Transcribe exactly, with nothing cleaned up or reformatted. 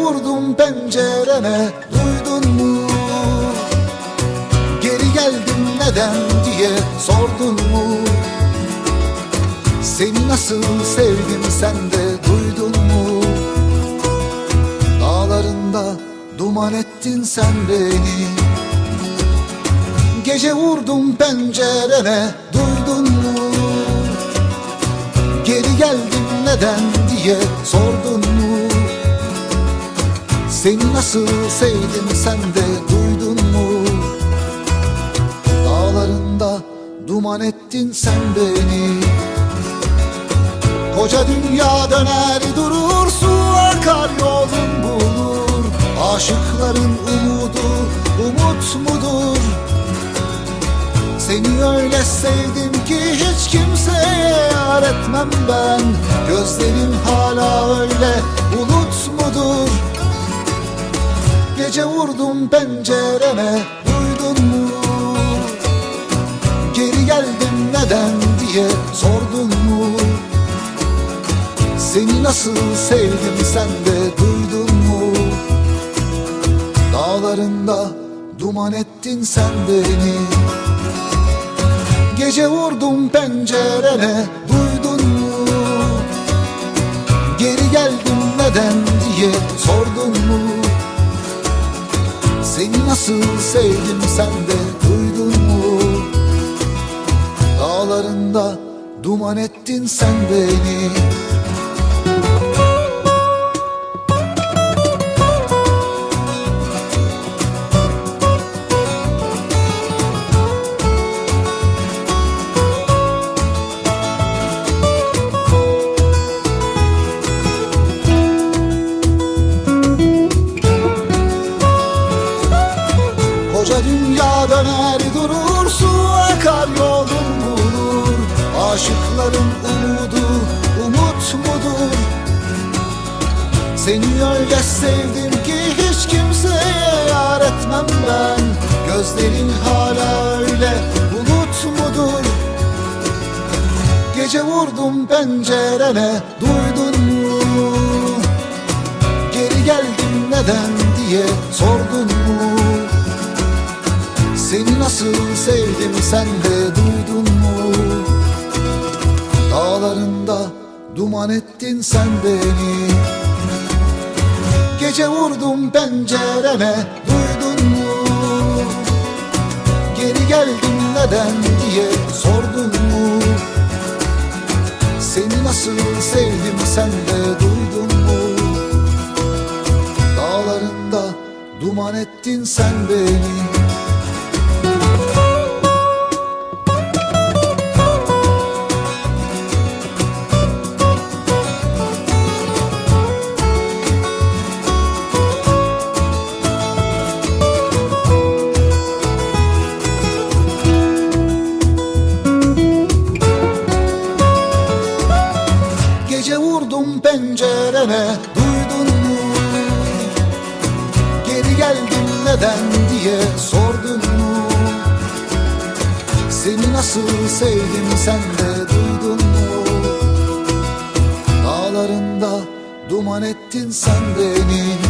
vurdum pencerene, duydun mu? Geri geldim neden diye sordun mu? Seni nasıl sevdim sen de duydun mu? Dağlarında duman ettin sen beni. Gece vurdum pencerene, duydun mu? Geri geldim neden diye sordun mu? Seni nasıl sevdim sen de duydun mu? Dağlarında duman ettin sen beni. Koca dünya döner durur, su akar yolun bulur. Aşıkların umudu umut mudur? Seni öyle sevdim ki hiç kimseye yar etmem ben. Gözlerin hala öyle bulut mudur? Gece vurdum pencerene, duydun mu? Geri geldim neden diye sordun mu? Seni nasıl sevdim sen de duydun mu? Dağlarında duman ettin sen beni. Gece vurdum pencerene, duydun mu? Geri geldim neden diye sordun mu? Seni nasıl sevdim sen de duydun mu? Dağlarında duman ettin sen beni. Koca dünya döner durur, su akar yolun bulur. Aşıkların umudu umut mudur? Seni öyle sevdim ki hiç kimseye yar etmem ben. Gözlerin hala öyle bulut mudur? Gece vurdum pencerene, duydun mu? Geri geldim neden diye sordun mu? Seni nasıl sevdim sen de duydun mu? Dağlarında duman ettin sen beni. Gece vurdum pencerene, duydun mu? Geri geldim neden diye sordun mu? Seni nasıl sevdim sen de duydun mu? Dağlarında duman ettin sen beni. Gece vurdum pencerene, duydun mu? Geri geldim neden diye sordun mu? Seni nasıl sevdim sen de duydun mu? Dağlarında duman ettin sen beni.